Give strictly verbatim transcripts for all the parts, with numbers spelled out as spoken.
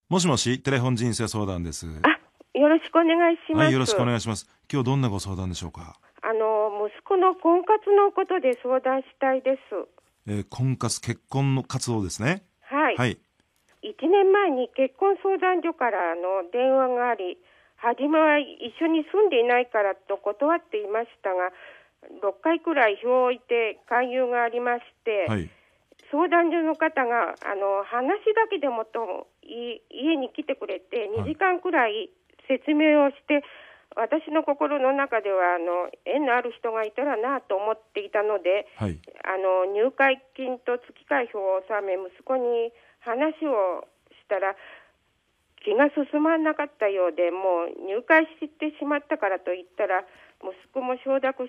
もしもし、テレフォン人生相談です。 あ、よろしくお願いします。 はい、よろしくお願いします。今日どんなご相談でしょうか。 あの息子の婚活のことで相談したいです。 えー、婚活、結婚の活動ですね。 はい、 はい。 いちねんまえに結婚相談所からの電話があり、初めは一緒に住んでいないからと断っていましたが、ろっかいくらい票を置いて勧誘がありまして、 はい。 相談所の方があの話だけでもとい家に来てくれてにじかんくらい説明をして、私の心の中ではあの縁のある人がいたらなと思っていたので、 はい。 あの入会金と月会費を納め、息子に話をしたら気が進まなかったようで、もう入会してしまったからと言ったら息子も承諾して、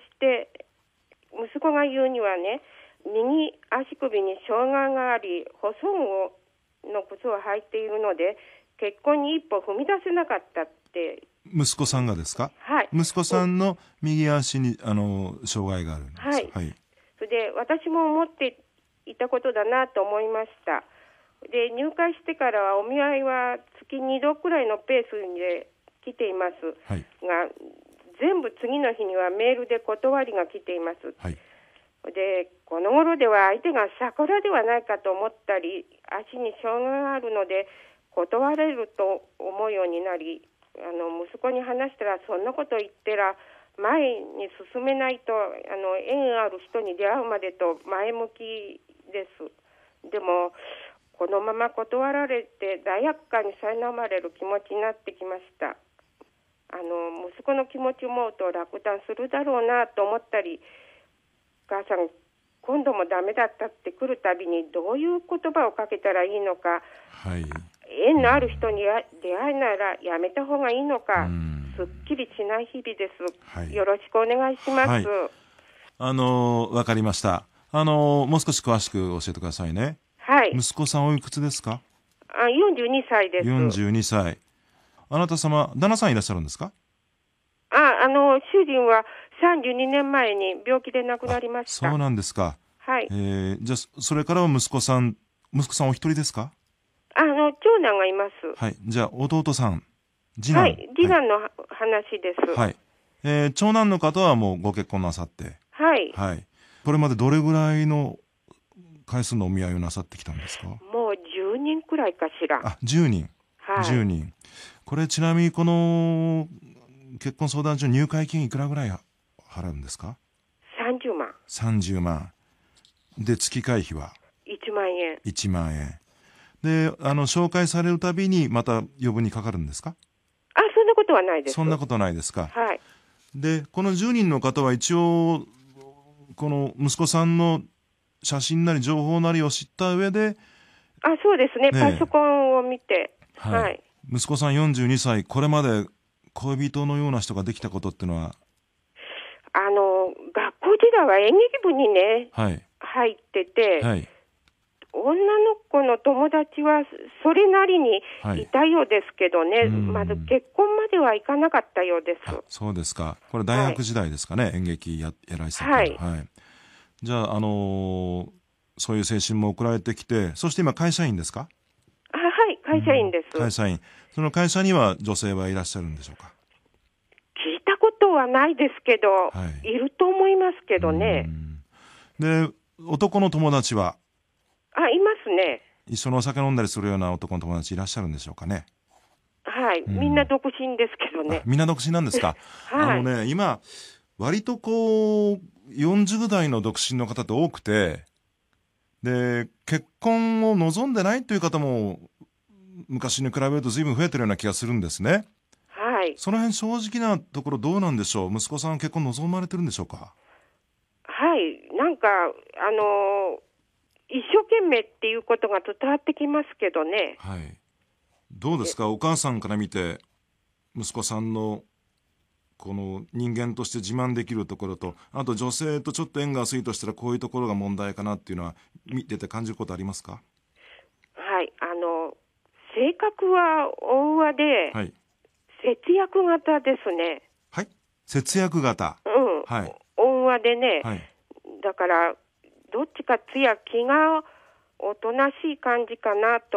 息子が言うにはね、右足首に障害があり細具の靴を履いているので結婚に一歩踏み出せなかったって。 息子さんがですか。 はい、 息子さんの右足にあの障害があるんです。 はい、 はい。 それで私も思っていたことだなと思いました。で入会してからはお見合いは月にどくらいのペースで来ています、 はい、 が全部次の日にはメールで断りが来ています。 はい。 でこの頃では相手が桜ではないかと思ったり、足に障害があるので断れると思うようになり、あの息子に話したら、そんなこと言ってら前に進めないと、あの縁ある人に出会うまでと前向きです。でもこのまま断られて罪悪感に苛まれる気持ちになってきました。あの息子の気持ちを思うと落胆するだろうなと思ったり、お母さん今度もダメだったって来るたびにどういう言葉をかけたらいいのか、 はい。 縁のある人に出会いならやめた方がいいのか、すっきりしない日々です、はい、よろしくお願いします。はい、 あのわかりました。あのもう少し詳しく教えてくださいね。 はい。 息子さんおいくつですか。 あ、よんじゅうにさいです。 よんじゅうにさい。あなた様、旦那さんいらっしゃるんですか。 あ、あの主人はさんじゅうにねんまえに病気で亡くなりました。 そうなんですか。 はい。 えー、じゃあそれからは息子さん、息子さんお一人ですか。 あの長男がいます。 はい。じゃあ弟さん、次男。 はい、次男の話です。 はい。えー、長男の方はもうご結婚なさって。 はい。 はい。これまでどれぐらいの回数のお見合いをなさってきたんですか。 もうじゅうにんくらいかしら。 あ、じゅうにん。 はい。 じゅうにん。これちなみにこの結婚相談所入会金いくらぐらい払うんですか。 さんじゅうまん。 さんじゅうまん。で月会費はいちまんえん。 いちまんえん。で、あの紹介されるたびにまた余分にかかるんですか。 あ、そんなことはないです。 そんなことないですか。 はい。 で、このじゅうにんの方は一応この息子さんの写真なり情報なりを知った上で、 あ、そうですね、 ね、 パソコンを見て、はい、はい、 息子さんよんじゅうにさい、これまで恋人のような人ができたことっていうのは。 あの学校時代は演劇部にね、 はい、 入ってて、 はい、 女の子の友達はそれなりにいたようですけどね、はい、まず結婚まではいかなかったようです。 あ、そうですか。これ大学時代ですかね、はい、演劇 や, やられてたから、 はいはい、じゃあ、あのー、そういう精神も送られてきて、そして今会社員ですか。 あ、はい、会社員です、 うん、会社員。その会社には女性はいらっしゃるんでしょうか。 聞いたことはないですけど、はい、いると思いますけどね。 で、男の友達は。 あ、いますね。 一緒のお酒飲んだりするような男の友達いらっしゃるんでしょうかね。 はい、みんな独身ですけどね。 みんな独身なんですか。はい、あのね、今割とこうよんじゅうだいの独身の方って多くて、で結婚を望んでないという方も昔に比べると随分増えてるような気がするんですね。 はい。 その辺正直なところどうなんでしょう。息子さん結婚望まれてるんでしょうか。 はい、なんかあの一生懸命っていうことが伝わってきますけどね。 はい。どうですか、お母さんから見て息子さんのこの人間として自慢できるところと、あと女性とちょっと縁が薄いとしたらこういうところが問題かなっていうのは見てて感じることありますか。 はい、あの性格は温和で、はい、節約型ですね。 はい、節約型。 うん、はい、温和でね、はい、だからどっちかつや気がおとなしい感じかなと思っ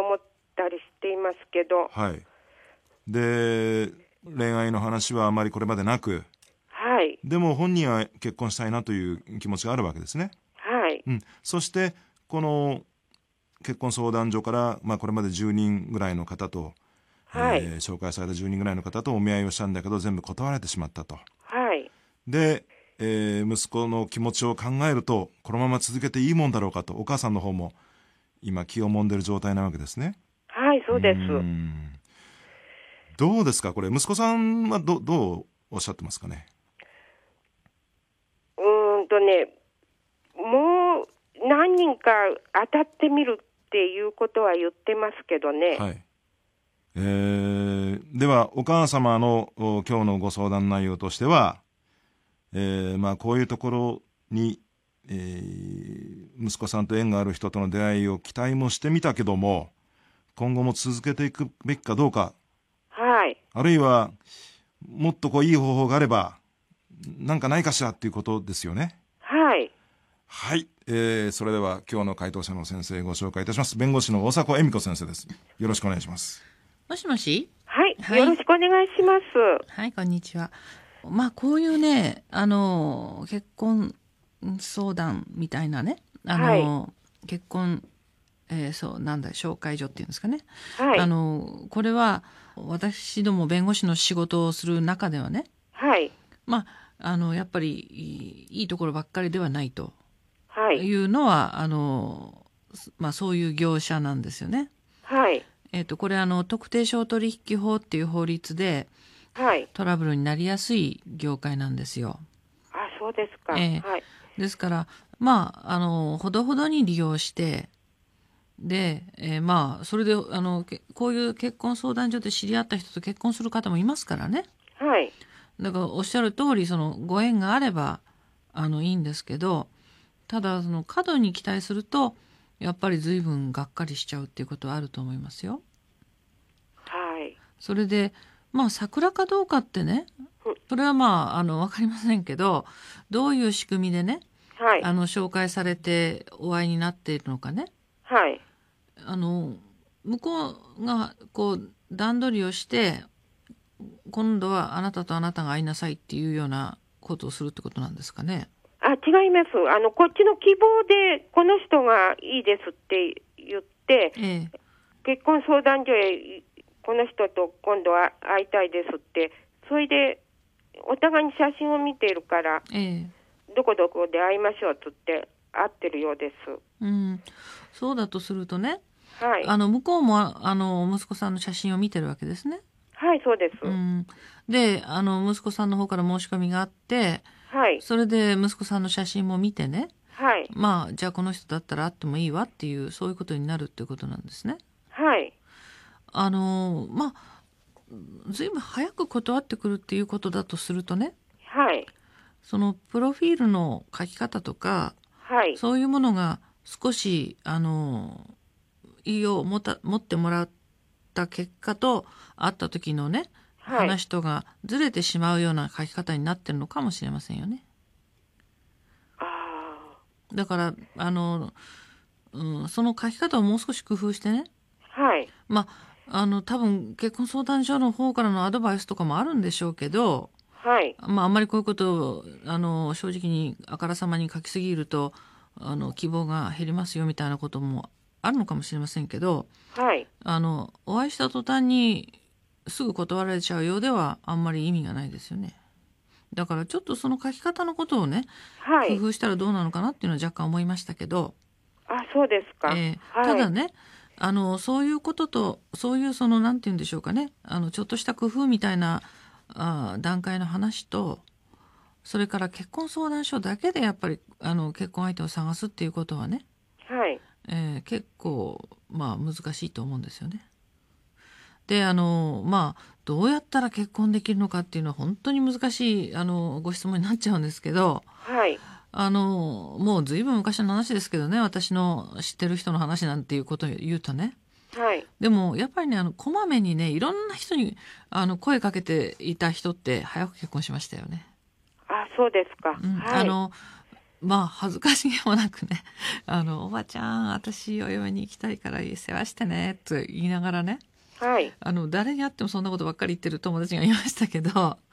ったりしていますけど。 はい。で、恋愛の話はあまりこれまでなく、 はい。 でも本人は結婚したいなという気持ちがあるわけですね。 はい。 うん。そしてこの結婚相談所から、まあ、これまでじゅうにんぐらいの方と、 はい。 えー紹介されたじゅうにんぐらいの方とお見合いをしたんだけど全部断られてしまったと。 はい。 で、えー息子の気持ちを考えるとこのまま続けていいもんだろうかと、お母さんの方も今気をもんでる状態なわけですね。 はい、そうです。 うーんどうですかこれ、息子さんはどどうおっしゃってますかね。 うーんとね、もう何人か当たってみるっていうことは言ってますけどね。 はい。えー、ではお母様のお今日のご相談内容としては、えーまあ、こういうところに、えー息子さんと縁がある人との出会いを期待もしてみたけども今後も続けていくべきかどうか、 はい。 あるいはもっとこういい方法があればなんかないかしらっていうことですよね。 はい。 はい、えー、それでは今日の回答者の先生ご紹介いたします。弁護士の大迫恵美子先生です。よろしくお願いします。 もしもし。 はい。 はいよろしくお願いします。 はい、こんにちは。まあこういうね、あの結婚相談みたいなね、あの、はい、結婚、えー、そうなんだ紹介所っていうんですかね。 はい。 あのこれは私ども弁護士の仕事をする中ではね、 はい。 まああのやっぱりいい、いいところばっかりではないとはいいうのはあのまあそういう業者なんですよね。 はい。 えっとこれあの特定商取引法っていう法律で。 はい、 トラブルになりやすい業界なんですよ。 あ、そうですか。 えー、はい、ですからまああのほどほどに利用してで、えー、まあそれであのこういう結婚相談所で知り合った人と結婚する方もいますからね。 はい。 だからおっしゃる通りそのご縁があればあのいいんですけど、ただその過度に期待するとやっぱり随分がっかりしちゃうっていうことはあると思いますよ。 はい。 それでまあ桜かどうかってね、それはまああの分かりませんけど、どういう仕組みでね、 はい、 あの紹介されてお会いになっているのかね、 はい、 あの向こうがこう段取りをして今度はあなたとあなたが会いなさいっていうようなことをするってことなんですかね。 あ、違います。あのこっちの希望でこの人がいいですって言って、ええ、結婚相談所へこの人と今度は会いたいですって、それでお互いに写真を見ているから、ええ、どこどこで会いましょうっつって会ってるようです。 うん、そうだとするとね、 はい、 あの向こうもあの息子さんの写真を見てるわけですね。 はい、そうです。 うん、であの息子さんの方から申し込みがあって、 はい、 それで息子さんの写真も見てね、 はい、 まあじゃあこの人だったら会ってもいいわっていうそういうことになるっていうことなんですね。 はい。 あのまあずいぶん早く断ってくるっていうことだとするとね、 はい、 そのプロフィールの書き方とか、 はい、 そういうものが少しあのいいよう持た持ってもらった結果と会った時のね、はい、話とがずれてしまうような書き方になってるのかもしれませんよね。 あだからあの、うん、その書き方をもう少し工夫してね、 はい、 まああの多分結婚相談所の方からのアドバイスとかもあるんでしょうけど、 はい、 まあ、あんまりこういうことをあの正直にあからさまに書きすぎるとあの希望が減りますよみたいなこともあるのかもしれませんけど、 はい、 あのお会いした途端にすぐ断られちゃうようではあんまり意味がないですよね。だからちょっとその書き方のことをね、はい、工夫したらどうなのかなっていうのは若干思いましたけど。 あ、そうですか。 えーはい、ただね、あのそういうこととそういうそのなんて言うんでしょうかね、あのちょっとした工夫みたいなあ段階の話と、それから結婚相談所だけでやっぱりあの結婚相手を探すっていうことはね、 はいえー、結構まあ難しいと思うんですよね。であのまあどうやったら結婚できるのかっていうのは本当に難しいあのご質問になっちゃうんですけど、 はい、 あのもうずいぶん昔の話ですけどね、私の知ってる人の話なんていうことを言うとね、 はい、 でもやっぱりね、あのこまめにねいろんな人にあの声かけていた人って早く結婚しましたよね。 あ、そうですか。 うん、 はい、 あのまあ恥ずかしげもなくね、あのおばちゃん私お嫁に行きたいから世話してねと言いながらね、 はい。 あの誰に会ってもそんなことばっかり言ってる友達がいましたけど、 はい。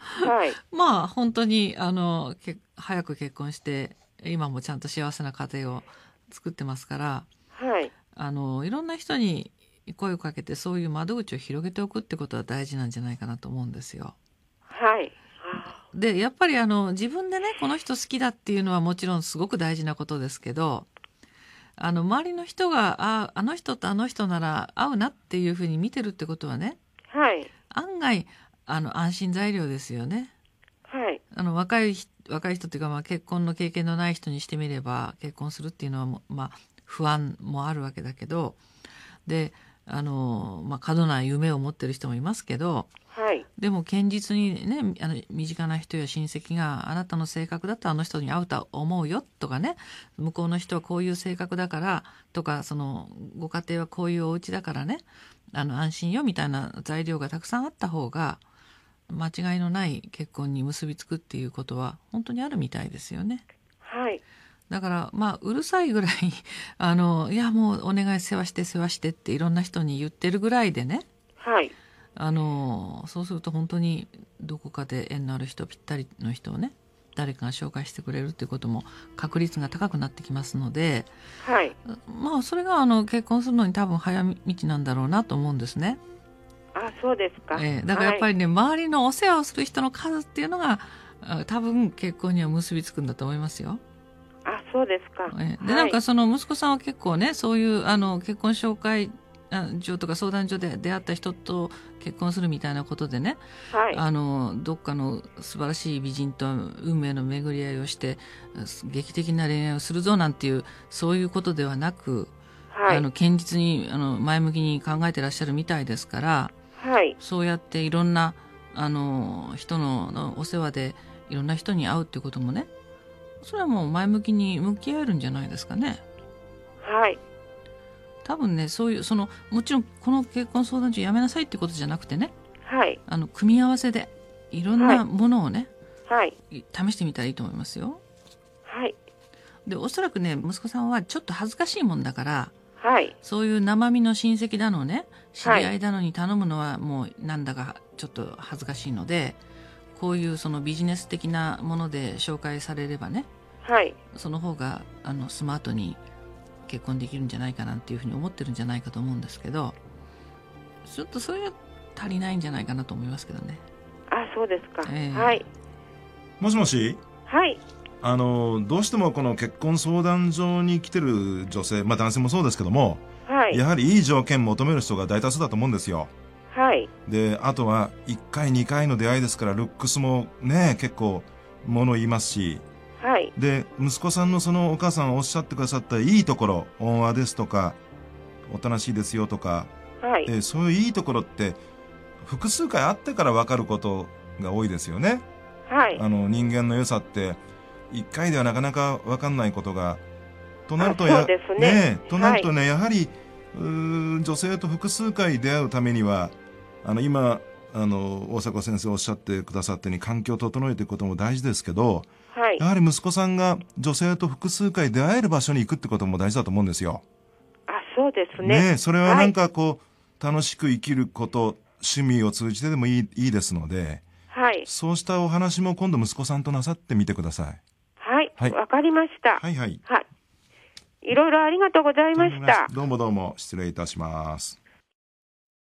まあ本当にあのけ早く結婚して今もちゃんと幸せな家庭を作ってますから、 はい。 あのいろんな人に声をかけてそういう窓口を広げておくってことは大事なんじゃないかなと思うんですよ。 はい。 でやっぱりあの自分でねこの人好きだっていうのはもちろんすごく大事なことですけど、あの周りの人がああの人とあの人なら合うなっていうふうに見てるってことはね、 はい。 案外あの安心材料ですよね。 はい。 あの若い若い人っていうか、まあ、結婚の経験のない人にしてみれば結婚するっていうのはも、まあ、不安もあるわけだけど、であの、まあ、過度な夢を持ってる人もいますけど、 はい。 でも堅実にね、あの身近な人や親戚があなたの性格だとあの人に合うと思うよとかね、向こうの人はこういう性格だからとか、そのご家庭はこういうお家だからね、あの安心よみたいな材料がたくさんあった方が間違いのない結婚に結びつくっていうことは本当にあるみたいですよね。 はい。 だからまあうるさいぐらいあのいやもうお願い世話して世話してっていろんな人に言ってるぐらいでね、 はい。 あのそうすると本当にどこかで縁のある人ぴったりの人をね誰かが紹介してくれるっていうことも確率が高くなってきますので、 はい。 まあそれがあの結婚するのに多分早道なんだろうなと思うんですね。 あ、そうですか。 えー、だからやっぱりね、はい、周りのお世話をする人の数っていうのが多分結婚には結びつくんだと思いますよ。 あ、そうですか。 えー、で、はい、なんかその息子さんは結構ねそういうあの結婚紹介所とか相談所で出会った人と結婚するみたいなことでね、 はい、 あのどっかの素晴らしい美人と運命の巡り合いをして劇的な恋愛をするぞなんていうそういうことではなく、はい、あの堅実にあの前向きに考えてらっしゃるみたいですから、 はい、 そうやっていろんなあの人 の, のお世話でいろんな人に会うっていうこともね、それはもう前向きに向き合えるんじゃないですかね。 はい。 多分ね、そういうそのもちろんこの結婚相談所やめなさいってことじゃなくてね、 はい、 あの組み合わせでいろんなものをね、 はい、 試してみたらいいと思いますよ。 はい。 でおそらくね息子さんはちょっと恥ずかしいもんだから、 はい、 そういう生身の親戚だのね知り合いだのに頼むのはもうなんだかちょっと恥ずかしいので、こういうそのビジネス的なもので紹介されればね、 はい、 その方があのスマートに結婚できるんじゃないかなっていうふうに思ってるんじゃないかと思うんですけど、ちょっとそれは足りないんじゃないかなと思いますけどね。 あ、そうですか、 えー、 はい。 もしもし。 はい。 あのどうしてもこの結婚相談所に来てる女性、まあ男性もそうですけども、 はい、 やはりいい条件求める人が大多数だと思うんですよ。 はい。 であとはいっかいにかいの出会いですからルックスもね結構もの言いますし、 はい、 で息子さんのそのお母さんおっしゃってくださったいいところ、温和ですとかおとなしいですよとか、 はい、 えそういういいところって複数回会ってから分かることが多いですよね。 はい、 あの人間の良さっていっかいではなかなか分かんないことがとなるとや、 そうですね、 ねとなるとね、 はい、 やはり女性と複数回出会うためにはあの今あの大迫先生おっしゃってくださったように環境を整えていくことも大事ですけど、 はい、 やはり息子さんが女性と複数回出会える場所に行くってことも大事だと思うんですよ。 あ、そうですね。 ね、それはなんかこう、はい、楽しく生きること、趣味を通じてでもいい、いいですので、 はい、 そうしたお話も今度息子さんとなさってみてください。 はい、 はい、 わかりました。 はいはい。 はい。いろいろありがとうございました。 どうもどうも失礼いたします。